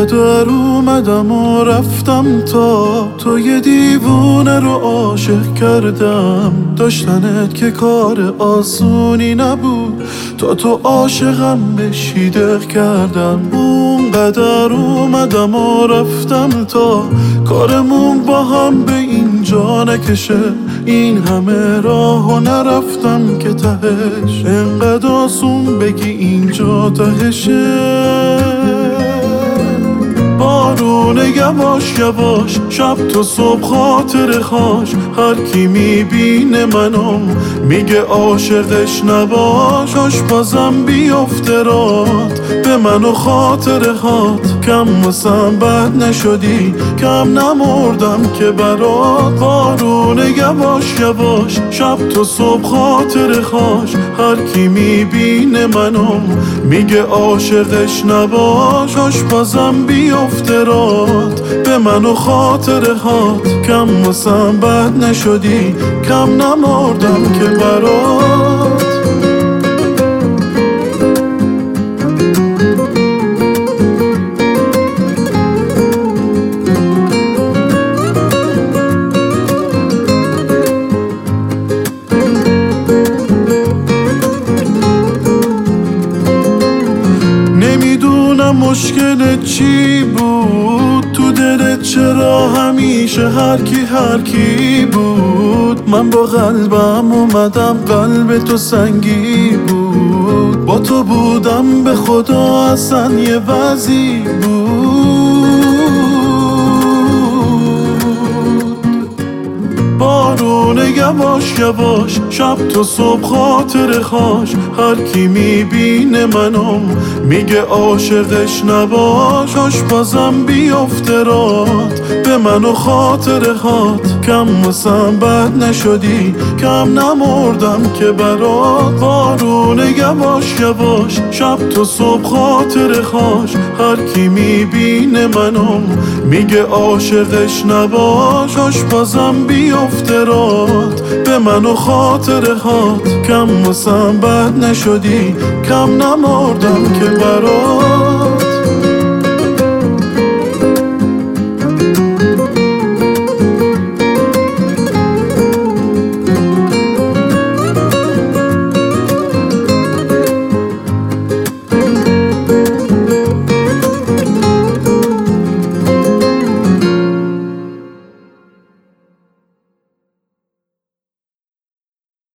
اینقدر اومدم و رفتم تا تو یه دیوونه رو عاشق کردم. داشتنت که کار آسونی نبود، تا تو عاشقم بشی دق کردم. اونقدر اومدم و رفتم تا کارمون با هم به اینجا نکشه. این همه راهو نرفتم که تهش انقدر آسون بگی اینجا تهشه. بارونه یواش یواش شب تا صبح خاطر خاش. هر کی میبینه منو میگه عاشقش نباش. آشپزم بیفته رات به من و خاطرهات. کم واسم بد نشدی، کم نمردم که برات. بارونه یواش یواش شب تا صبح خاطر خاش. هر کی میبینه منو میگه عاشقش نباش. آشپزم بیفته رات به من و خاطرهات. کم واسم بد نشدی، کم نمردم که برات. نمیدونم مشکلت چی بود، تو دلت چرا همیشه هر کی بود. من با قلبم اومدم، قلب تو سنگی بود. با تو بودم به خدا اصلا یه وضعی بود. بارونه یواش یواش شب تا صبح خاطر خاش. هر کی میبینه منو میگه عاشقش نباش. آشپزم بیفته رات به من و خاطرهات. کم واسم بد نشدی، کم نمردم که برات. بارونه یواش یواش شب تا صبح خاطر خاش. هر کی میبینه منو میگه عاشقش نباش. آشپزم بیفته رات به من و خاطرهات. کم واسم بد نشدی، کم نمردم که برات.